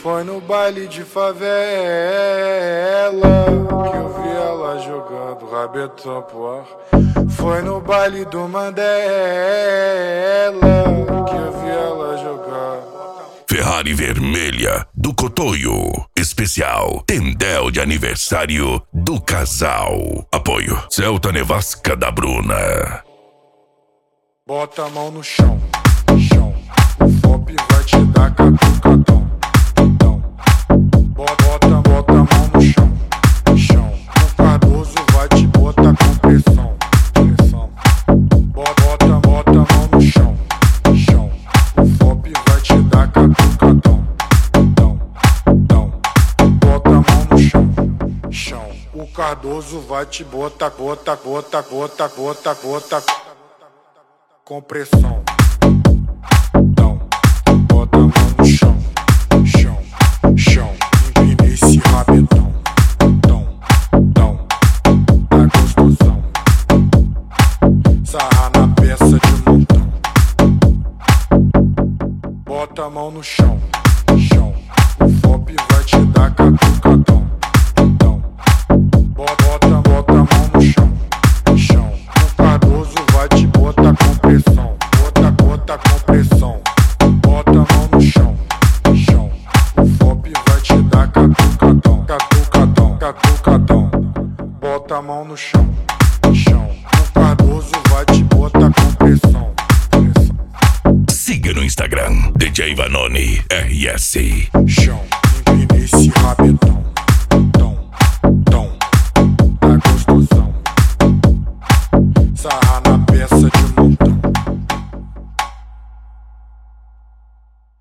Foi no baile de favela que eu vi ela jogando rabetão pro ar. Foi no baile do Mandela que eu vi ela jogar. Ferrari vermelha do Cotoio. Especial Tendel de aniversário do casal. Apoio Celta Nevasca da Bruna. Bota a mão no chão, chão. O FOP vai te dar catucadão. Bota a mão no chão, chão. O Cardoso vai te botar com pressão, pressão. Bota a mão no chão, chão. O FOP vai te dar catucadão. Bota a mão no chão, chão. O Cardoso vai te botar, bota com pressão. Bota a mão no chão, chão, chão. Empina esse rabetão. Tá gostosão. Sarra na peça de montão. Bota a mão no chão, chão. O FOP vai te dar catucadão. Bota a mão no chão, chão. O Cardoso vai te botar com pressão. Bota com pressão. Bota a mão no chão, chão. O FOP vai te dar catucadão. Bota a mão no chão, chão. O Cardoso vai te botar com pressão. Siga no Instagram DJ Vanoni RS. Chão, empina esse rabetão.